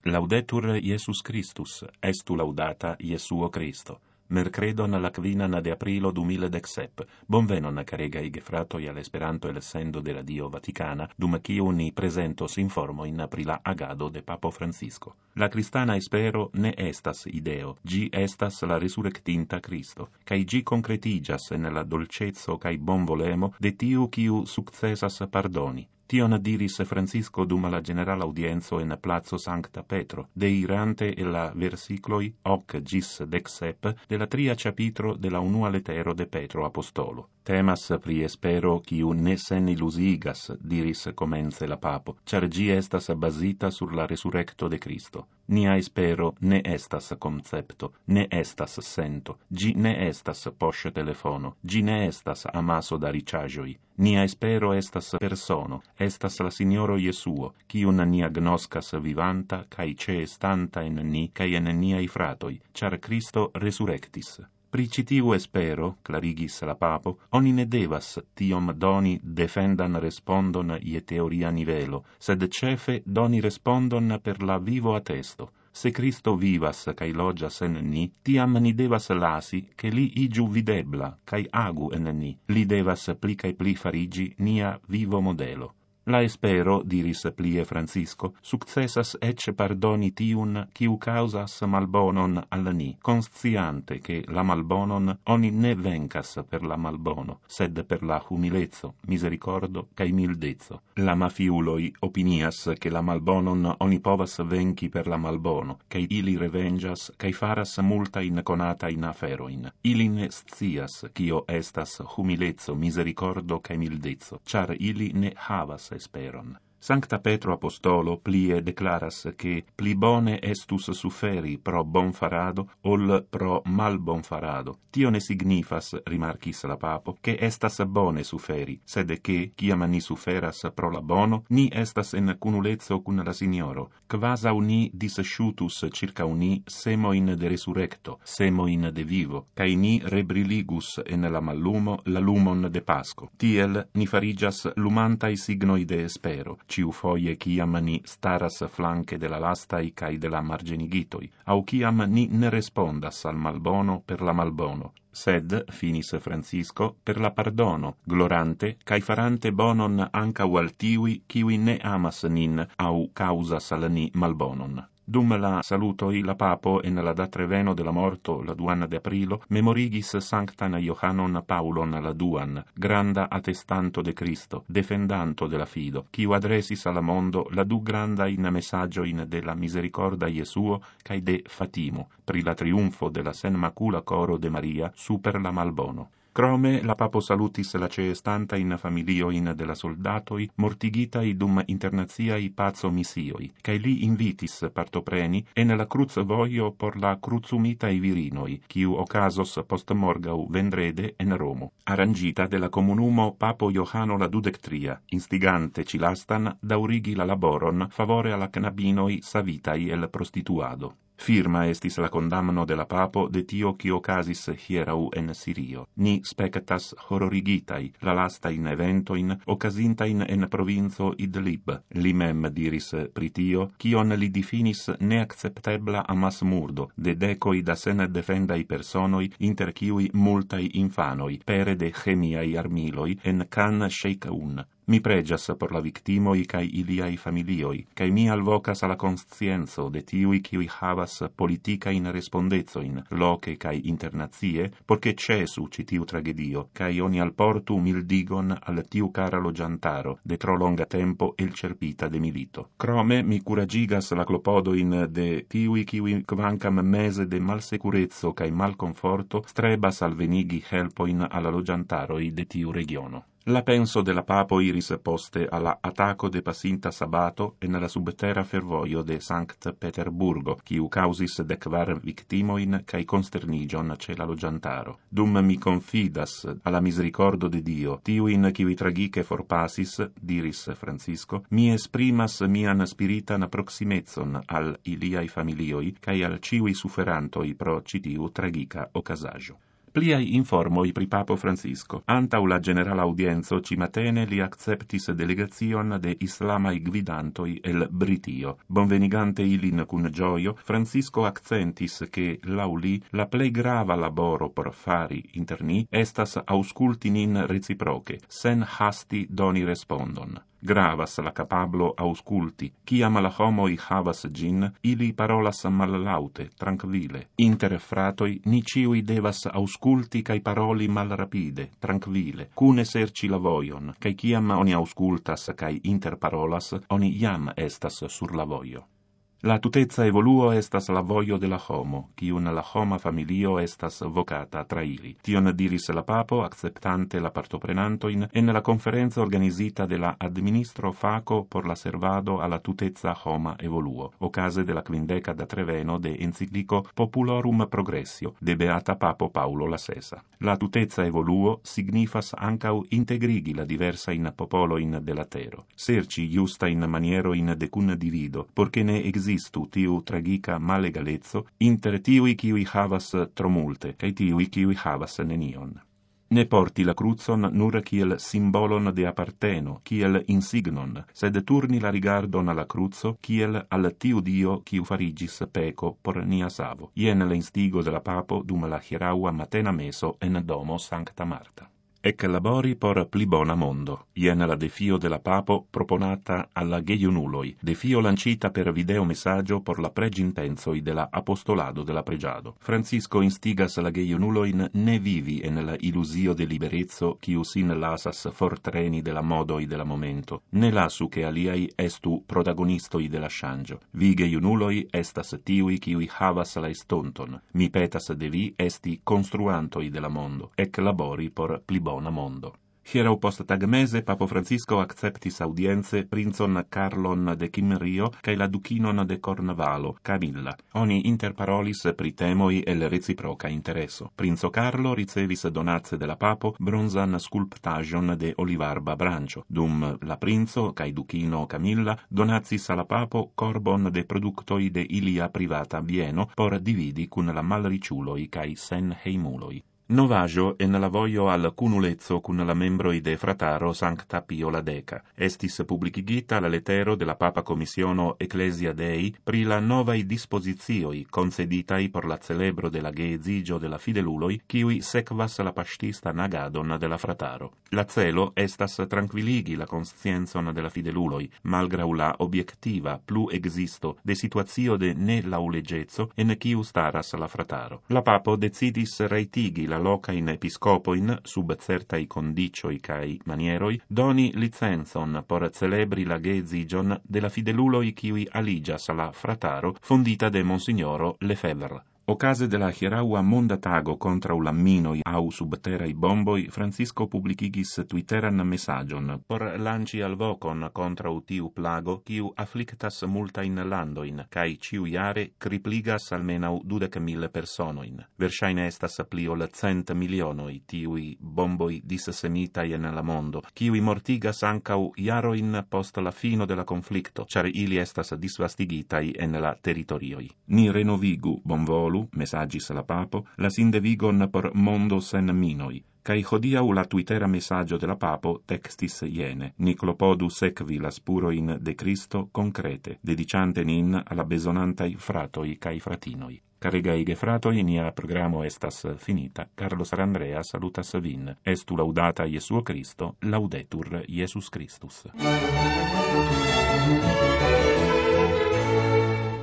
Laudetur Iesus Christus, estu laudata Iesuo Christo. Mercredon la quinan de aprilo 2017. Bonvenon caregai gefratoi all'esperanto el sendo de Radio Vaticana, dum quiu ni presentos informoin pri la agado de Papo Francisco. La cristana espero ne estas ideo, gi estas la resurrectinta Cristo, cae gi concretigas en la dolcezzo cae bonvolemo de tiu quiu successas pardoni. Tion diris Francisco dum la general audienzo en Plazo Sancta Petro, deirante e la versicloi 8 gis 17 de la 3 capitro de la 1 lettero de Petro Apostolo. Temas pri espero quiu ne sen illusigas, diris comence la papo, char gi estas basita sur la resurrecto de Cristo. Nia espero ne estas concepto, ne estas sento, gi ne estas poche telefono, gi ne estas amaso da ricagioi. Nia espero estas persono, estas la Signoro Iesuo, quiun nia gnoscas vivanta, cae ceestanta en ni, cae en niai fratoi, char Cristo resurrectis. Pri citiu espero, clarigis la papo, oni ne devas tiom doni defendan respondon ie teoria nivelo, sed cefe doni respondon per la vivo attesto. Se Cristo vivas cae logias en ni, tiam ni devas lasi che li igiu videbla cae agu en ni, li devas pli cae pli farigi nia vivo modelo. La espero, diris plie Francisco, successas ecce pardoni tiun quiu causas malbonon al ni, consciante che la malbonon oni ne vencas per la malbono, sed per la humilezzo, misericordo cae mildezzo. La mafiuloi opinias che la malbonon oni povas venci per la malbono, cae ili revengias, cae faras multa in conata in aferoin. Ili ne scias cio estas humilezzo, misericordo cae mildezzo, char ili ne havas esperon. Sancta Petro Apostolo plie declaras che pli bone estus sufferi pro bon farado ol pro mal bon farado. Tio ne signifas, rimarchis la papo, che estas bone sufferi, sed che, ciam ni sufferas pro la bono, ni estas en cunulezzo cun la Signoro, quasau ni disciutus circa uni semoin de resurrecto, semoin de vivo, cae ni rebriligus en la mallumo la lumon de Pasco. Tiel ni farigas lumantai signoi de espero, ciu foie ciam ni staras flanque de la lastai cae de la margenigitoi, au ciam ni ne respondas al malbono per la malbono, sed, finis Francisco, per la pardono, glorante, cae farante bonon ancau al tiui, ciui ne amas nin, au causas al ni malbonon. Dum la salutoi la papo en la datreveno de la morto la 2 de aprilo memorigis sanctan Iohannon Paulon la duan, granda attestanto de Cristo, defendanto de la fido, quiu adresis al mondo la du granda in messagioin de la misericorda Iesuo cae de Fatimo, pri la triunfo de la sen macula coro de Maria super la malbono. Crome la papo salutis la ceestanta in familioin de la soldatoi mortigitai dum internaziai pazo missioi, cae li invitis partopreni en la cruz voio por la cruzumitai virinoi, quiu ocasos post morgau vendrede en Romo, arrangita de la comunumo Papo Iohanno la 23, instigante cilastan daurigi la laboron favore alla knabinoi savitai el prostituado. Firma estis la condamno de la papo de tio qui ocasis hierau en Sirio. Ni spectas hororigitai la lastain eventoin ocasintain en provinzo Idlib. Li mem diris pri tio, cion li definis neacceptebla amas murdo, de decoi da sen defendai personoi, inter ciui multai infanoi, pere de chemiai armiloi en Khan Sheikhoun. Mi pregias por la victimoi cae iliai familioi, cae mi alvocas alla conscienzo de tiui qui havas politicain respondezoin, loce cae internazie, porce cesu citiu tragedio, cae oni alportu mildigon al tiu cara logiantaro, de tro longa tempo el cerpita de milito. Crome mi curagigas la clopodoin de tiui qui quancam mese de malsecurezzo cae malconforto strebas al venigi helpoin alla logiantaroi de tiu regiono. La penso de la papo iris poste alla attacco de pasinta sabato en la subterra fervoio de Sankt Peterburgo, quiu causis decvar victimoin cae consternigion ce la logiantaro. Dum mi confidas alla misericordo de Dio, tiuin quiui tragice forpasis, diris Francisco, mi esprimas mian spiritan proximezzon al iliai familioi cae al ciui sufferantoi pro citiu tragica ocasaggio. Pliaj informoj pri papo Francisco. Antaŭ la generala audienzo cimatene li acceptis delegacion de islamaj gvidantoj el Britio. Bonvenigante ilin kun gioio, Francisco accentis che laŭ li la plej grava laboro por fari inter ni estas aŭskulti nin reciproke, sen hasti doni respondon. Gravas la capablo ausculti, ciam la homoi havas gin, ili parolas mallaute, tranquille. Inter fratoi, ni ciui devas ausculti cae paroli malrapide, tranquille, cune serci la voion, cae ciam oni auscultas cae interparolas, oni iam estas sur la voio. La tutezza evoluo estas la voio de la homo, cium la homa familio estas vocata tra ili. Tion diris la papo, acceptante la partoprenantoin en la conferenza organisita de la administro faco por la servado alla tutezza homa evoluo, ocase de la 50 treveno de enciclico Populorum Progressio de beata papo Paulo la Sesa. La tutezza evoluo signifas ancau integrigi la diversa in popolo in de la tero, serci justa in maniero in de cun divido, porche ne existu tiu tragica malegalezzo inter tiui kiui havas tromulte, cae tiui kiui havas nenion. Ne porti la crucon nur kiel simbolon de aparteno, kiel insignon, sed turni la rigardon alla cruzo kiel al tiu dio kiu farigis peco por nia savo. Ien la instigo de la papo dum la hieraua matena meso en domo Sancta Marta. Ec labori por pli bona mondo. Ien la defio de la papo proponata alla geiunuloi, defio lancita per video messaggio por la pregintenzoi de la apostolado de la pregiado. Francisco instigas la geiunuloin ne vivi en la illusio de liberezzo quiu sin lasas fortreni de la modoi de la momento, ne lasu che aliai estu protagonistoi de la shangio. Vi geiunuloi estas tiui quiui havas la estonton. Mi petas de vi esti construantoi de la mondo, ec labori por pli bona mondo. Hierau post tagmese, Papo Francisco acceptis audienze princon Carlon de Cimmerio cae la ducinon de Cornvalo, Camilla. Oni interparolis pri temoi el reciproca intereso. Princo Carlo ricevis donace de la papo bronzan sculptagion de Olivarba Brancio, dum la princo cae ducino Camilla donacis alla papo corbon de productoi de ilia privata bieno por dividi cun la malriciuloi cae sen heimuloi. Novajo en la voio al cunulezzo cun la membroi de frataro Sancta Pio la Deca. Estis publicigita la lettero de la Papa Commissiono Ecclesia Dei pri la novai disposizioi conceditai por la celebro de la geezigio de la fideluloi, kiui sekvas la pastista nagadon de la frataro. La celo estas tranquilligi la conscienzon de la fideluloi, malgrau la obiectiva plu existo de situazio de ne laulegezzo en kiu staras la frataro. La Papo decidis reitigi la locain episcopoin, sub certai condicioi cae manieroi, doni licenzon por celebri la geezigion de la fideluloi kiui aligias la frataro fondita de Monsignoro Lefebvre. Ocase de la hieraua monda tago contra la minoi au subterrai bomboi, Francisco publicigis twitteran messagion por lanci al vocon contra tiu plago kiu afflictas multain landoin, cae ciu iare cripligas almenau 20.000 personoin. Versaine estas pli ol 100 milionoi tiui bomboi dissemitai en la mondo, kiui mortigas ancau iaroin post la fino de la conflicto, char ili estas disvastigitai en la territorioi. Ni renovigu, bonvolu, messagis la papo, la sindevigon por mondo sen minoi, cae hodiau la twittera messaggio de la papo textis iene, ni clopodu sekvi la spuroin de Cristo concrete, dedicante nin alla besonantai fratoi cae fratinoi. Caregai gefratoi, nia programo estas finita. Carlo Sarandrea salutas vin. Estu laudata Iesuo Cristo, laudetur Iesus Christus.